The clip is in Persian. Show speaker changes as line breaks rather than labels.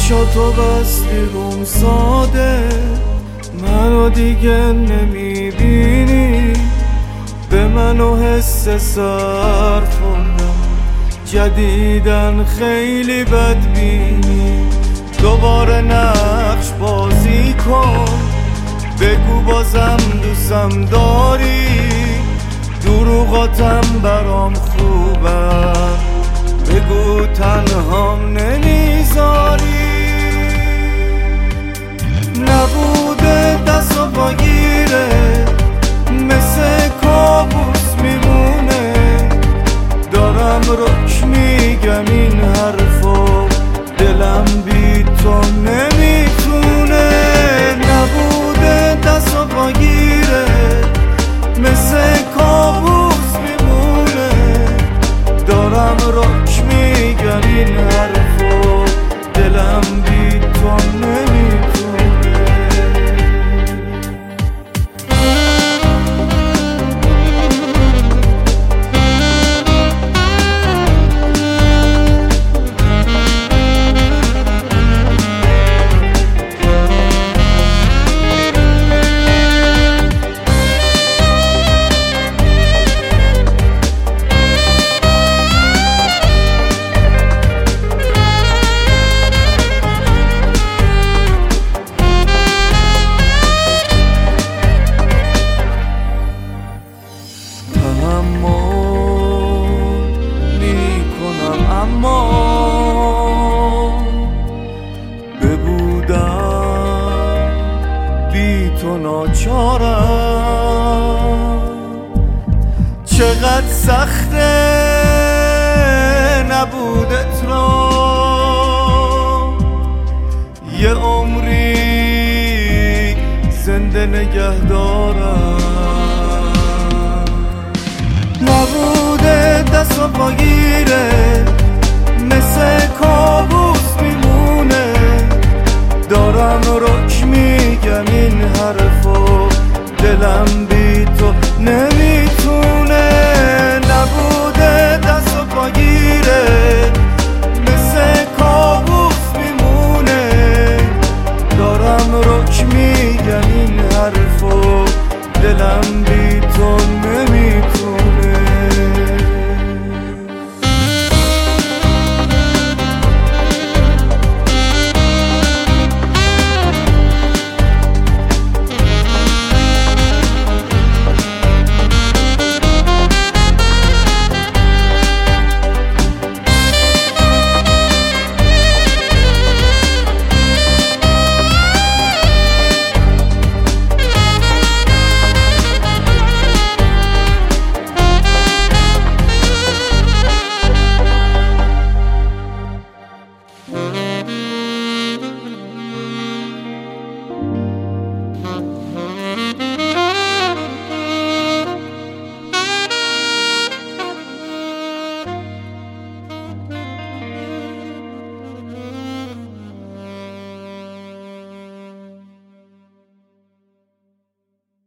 چشاتو بستی روم ساده، منو دیگه نمیبینی، به منو حس سر خوردم، جدیدن خیلی بدبینی. دوباره نقش بازی کن، بگو بازم دوستم داری، دروغاتم برام خوبم، بگو تنهام نمیذاری. نبوده دست و پاگیره، مثل کابوس میمونه، دارم رک میگم این حرفو، دلم بی تو نمیتونه. نبوده دست و پاگیره، مثل کابوس میمونه، دارم رک میگم این حرفو، دلم بی تو نمیتونه. اما ببودم بی تو ناچارم، چقدر سخته نبودت را یه عمری زنده نگه دارم. نبوده دست و پاگیره، مثل کابوس میمونه، دارم رک میگم این حرفو، دلم